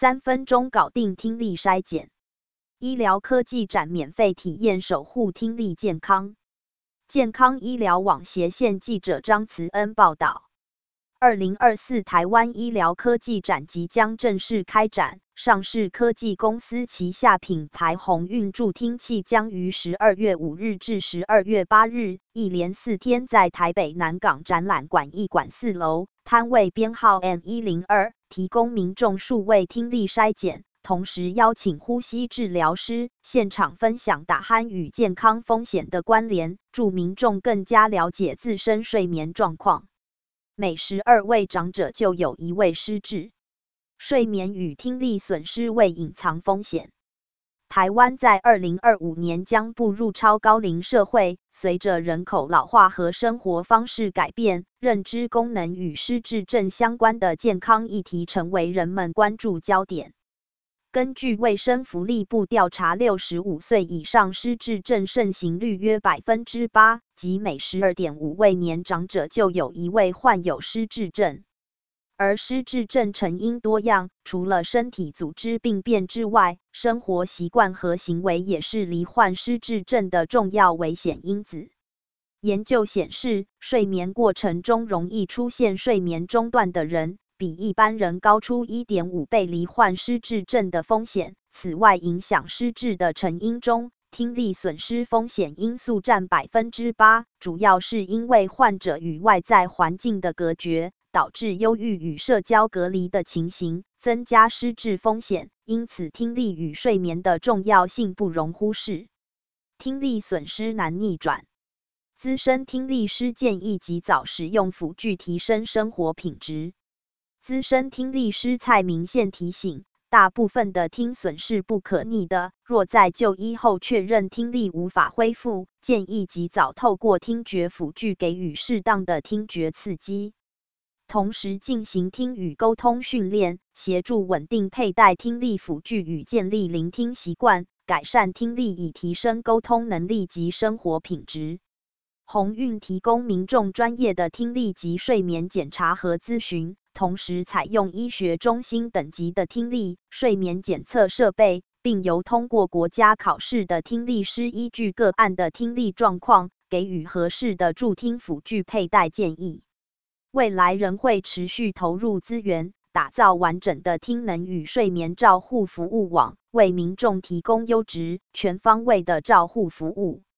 3分钟搞定听力筛检。医疗科技展免费体验守护听力健康。健康医疗网斜线记者张慈恩报道。2024台湾医疗科技展即将正式开展，上市科技公司旗下品牌鸿运助听器将于12月5日至12月8日，一连4天在台北南港展览馆1馆4楼，摊位编号 M102，提供民众数位听力筛检，同时邀请呼吸治疗师现场分享打鼾与健康风险的关联，助民众更加了解自身睡眠状况。每12位长者就有1位失智，睡眠与听力损失为隐藏风险。台湾在2025年将步入超高龄社会，随着人口老化和生活方式改变，认知功能与失智症相关的健康议题成为人们关注焦点。根据卫生福利部调查，65岁以上失智症盛行率约 8%， 即每 12.5 位年长者就有1位患有失智症。而失智症成因多样，除了身体组织病变之外，生活习惯和行为也是罹患失智症的重要危险因子。研究显示，睡眠过程中容易出现睡眠中断的人，比一般人高出 1.5 倍罹患失智症的风险。此外，影响失智的成因中，听力损失风险因素占 8%， 主要是因为患者与外在环境的隔绝，导致忧郁与社交隔离的情形，增加失智风险。因此，听力与睡眠的重要性不容忽视。听力损失难逆转，资深听力师建议及早使用辅具提升生活品质。资深听力师蔡明宪提醒，大部分的听损是不可逆的，若在就医后确认听力无法恢复，建议及早透过听觉辅具给予适当的听觉刺激，同时进行听语沟通训练，协助稳定佩戴听力辅具与建立聆听习惯，改善听力以提升沟通能力及生活品质。鸿运提供民众专业的听力及睡眠检查和咨询，同时采用医学中心等级的听力、睡眠检测设备，并由通过国家考试的听力师依据个案的听力状况，给予合适的助听辅具佩戴建议。未来仍会持续投入资源，打造完整的听能与睡眠照护服务网，为民众提供优质、全方位的照护服务。